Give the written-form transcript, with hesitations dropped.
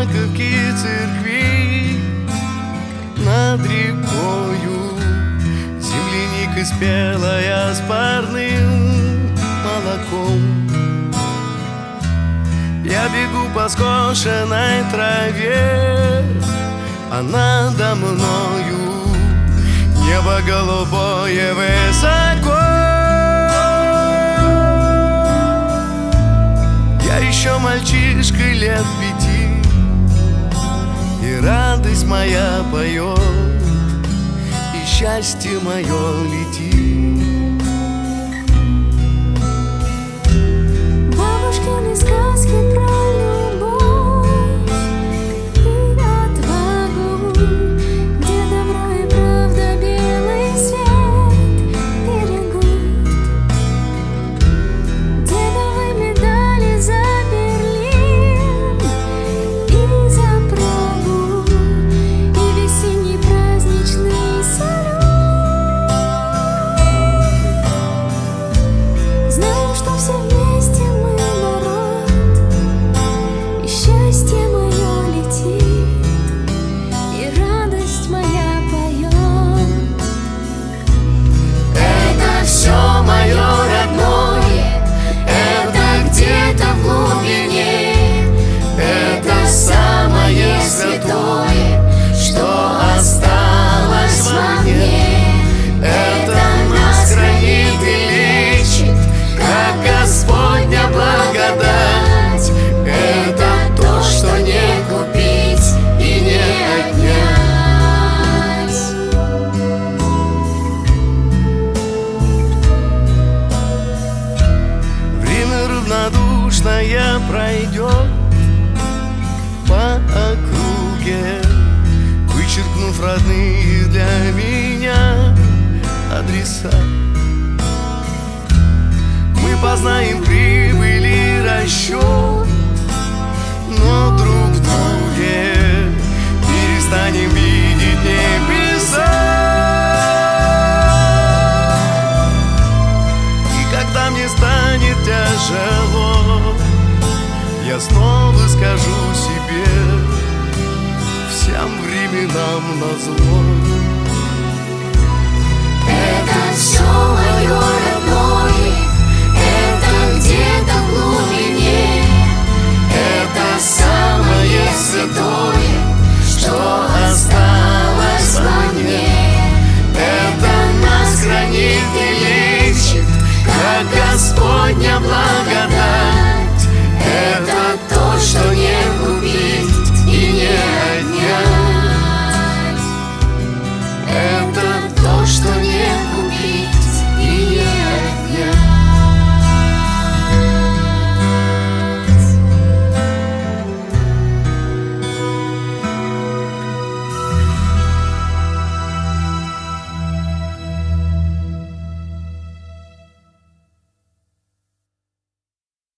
маковки церкви. Над рекою земляника спелая с парным молоком. Я бегу по скошенной траве, а надо мною небо голубое высоко. Я еще мальчишка лет 5, и радость моя поет, и счастье мое летит. Бабушкины сказки про любовь и отвагу, где добро и правда белый свет берегут. Дедовы медали за Берлин и за Прагу, и весенний праздничный салют. Знаю, что все вместе мы народ, и счастье мое летит, и радость моя поет. Это все мое родное, это где-то в глубине, это самое святое, что осталось во мне. Это нас хранит и лечит, как Господня благодать. Это то, что не купить и не отнять. Время равнодушное пройдет по округе, вычеркнув родные для меня адреса. Мы познаем прибыль и расчет, но друг в друге перестанем видеть небеса. И когда мне станет тяжело, я снова скажу себе: всем временам назло. Это все